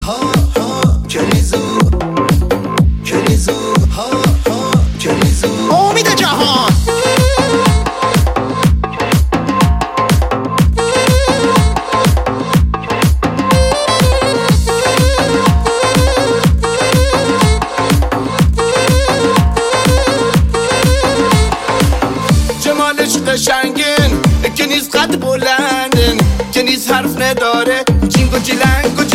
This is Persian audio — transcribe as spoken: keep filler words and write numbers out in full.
ها ها کلیزو کلیزو ها ها کلیزو امید جهان. جمالش قشنگن که نیست قد بلندن که نیست حرف نداره جینگ و جیلنگ و